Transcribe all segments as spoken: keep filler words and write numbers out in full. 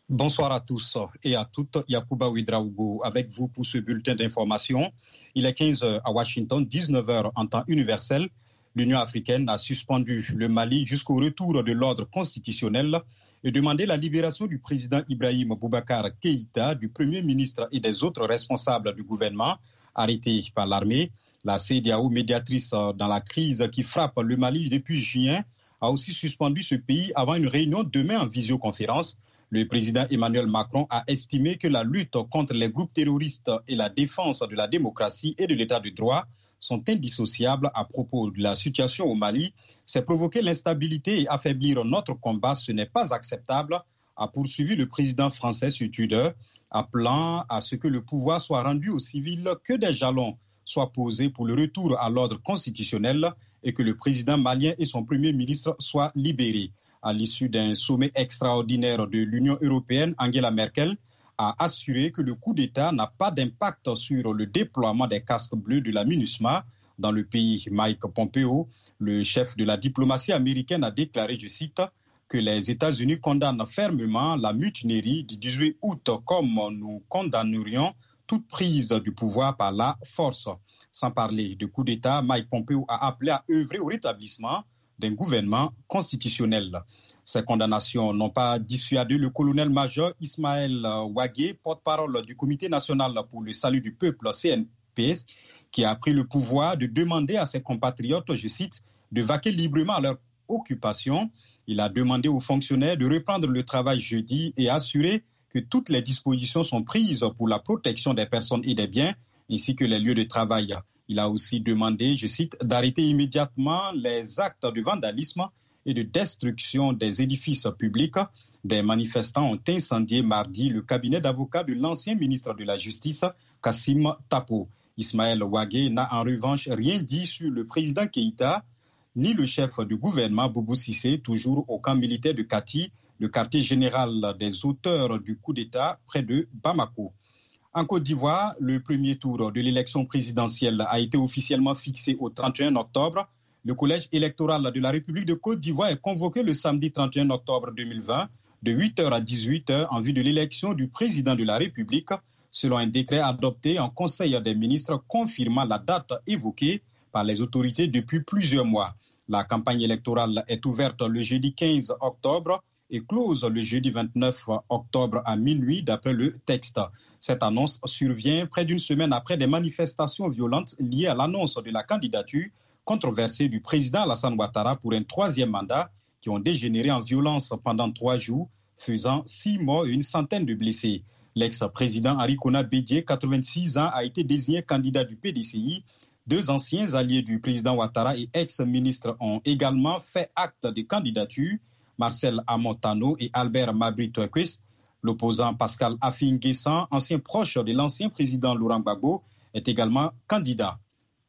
Bonsoir à tous et à toutes. Yacouba Ouedraogo avec vous pour ce bulletin d'information. Il est quinze heures à Washington, dix-neuf heures en temps universel. L'Union africaine a suspendu le Mali jusqu'au retour de l'ordre constitutionnel et demandé la libération du président Ibrahim Boubacar Keïta, du Premier ministre et des autres responsables du gouvernement arrêtés par l'armée. La C E D E A O, médiatrice dans la crise qui frappe le Mali depuis juin, a aussi suspendu ce pays avant une réunion demain en visioconférence. Le président Emmanuel Macron a estimé que la lutte contre les groupes terroristes et la défense de la démocratie et de l'état de droit sont indissociables à propos de la situation au Mali. C'est provoquer l'instabilité et affaiblir notre combat. Ce n'est pas acceptable, a poursuivi le président français sur Twitter, appelant à ce que le pouvoir soit rendu aux civils, que des jalons soient posés pour le retour à l'ordre constitutionnel et que le président malien et son premier ministre soient libérés. À l'issue d'un sommet extraordinaire de l'Union européenne, Angela Merkel a assuré que le coup d'État n'a pas d'impact sur le déploiement des casques bleus de la MINUSMA dans le pays. Mike Pompeo, le chef de la diplomatie américaine, a déclaré, je cite, que les États-Unis condamnent fermement la mutinerie du dix-huit août comme nous condamnerions toute prise du pouvoir par la force. Sans parler de coup d'État, Mike Pompeo a appelé à œuvrer au rétablissement d'un gouvernement constitutionnel. Ces condamnations n'ont pas dissuadé le colonel-major Ismaël Ouagé, porte-parole du Comité national pour le salut du peuple, C N P S, qui a pris le pouvoir de demander à ses compatriotes, je cite, de vaquer librement à leur occupation. Il a demandé aux fonctionnaires de reprendre le travail jeudi et assurer que toutes les dispositions sont prises pour la protection des personnes et des biens, ainsi que les lieux de travail. Il a aussi demandé, je cite, d'arrêter immédiatement les actes de vandalisme et de destruction des édifices publics. Des manifestants ont incendié mardi le cabinet d'avocats de l'ancien ministre de la Justice, Kassim Tapo. Ismaël Ouagé n'a en revanche rien dit sur le président Keïta, ni le chef du gouvernement, Boubou Cissé, toujours au camp militaire de Kati, le quartier général des auteurs du coup d'État près de Bamako. En Côte d'Ivoire, le premier tour de l'élection présidentielle a été officiellement fixé au trente et un octobre. Le collège électoral de la République de Côte d'Ivoire est convoqué le samedi trente et un octobre deux mille vingt de huit heures à dix-huit heures en vue de l'élection du président de la République, selon un décret adopté en Conseil des ministres confirmant la date évoquée par les autorités depuis plusieurs mois. La campagne électorale est ouverte le jeudi quinze octobre et close le jeudi vingt-neuf octobre à minuit, d'après le texte. Cette annonce survient près d'une semaine après des manifestations violentes liées à l'annonce de la candidature controversée du président Alassane Ouattara pour un troisième mandat qui ont dégénéré en violence pendant trois jours, faisant six morts et une centaine de blessés. L'ex-président Arikona Bédié, quatre-vingt-six ans, a été désigné candidat du P D C I. Deux anciens alliés du président Ouattara et ex-ministres ont également fait acte de candidature, Marcel Amotano et Albert Mabry-Touquet. L'opposant Pascal Affi-N'Guessan, ancien proche de l'ancien président Laurent Gbagbo, est également candidat.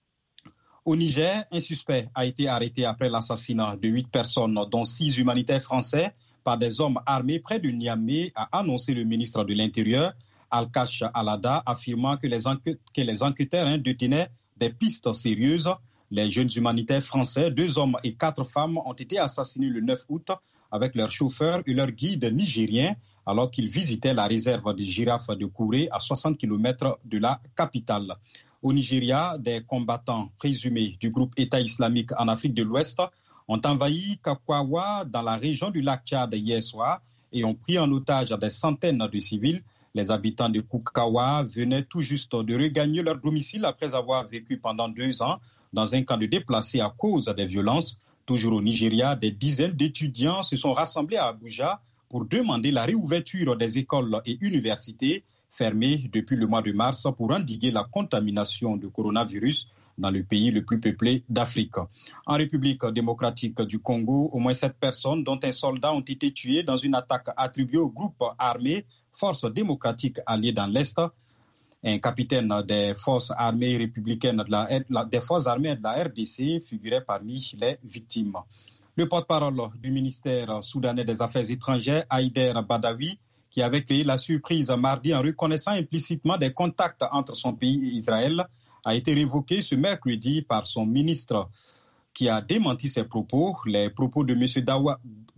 Au Niger, un suspect a été arrêté après l'assassinat de huit personnes, dont six humanitaires français, par des hommes armés près de Niamey, a annoncé le ministre de l'Intérieur, Al-Kash Alada, affirmant que les, enquê- que les enquêteurs hein, détenaient des pistes sérieuses. Les jeunes humanitaires français, deux hommes et quatre femmes, ont été assassinés le neuf août avec leur chauffeur et leur guide nigérien alors qu'ils visitaient la réserve des girafes de Kouré à soixante kilomètres de la capitale. Au Nigeria, des combattants présumés du groupe État islamique en Afrique de l'Ouest ont envahi Kakwawa dans la région du lac Tchad hier soir et ont pris en otage des centaines de civils. Les habitants de Koukawa venaient tout juste de regagner leur domicile après avoir vécu pendant deux ans dans un camp de déplacés à cause des violences. Toujours au Nigeria, des dizaines d'étudiants se sont rassemblés à Abuja pour demander la réouverture des écoles et universités fermées depuis le mois de mars pour endiguer la contamination de coronavirus dans le pays le plus peuplé d'Afrique. En République démocratique du Congo, au moins sept personnes, dont un soldat, ont été tuées dans une attaque attribuée au groupe armé Forces démocratiques alliées dans l'Est. Un capitaine des forces armées républicaines de la, des forces armées de la R D C figurait parmi les victimes. Le porte-parole du ministère soudanais des Affaires étrangères, Haïder Badawi, qui avait créé la surprise mardi en reconnaissant implicitement des contacts entre son pays et Israël, a été révoqué ce mercredi par son ministre qui a démenti ses propos. Les propos de M. Dawa,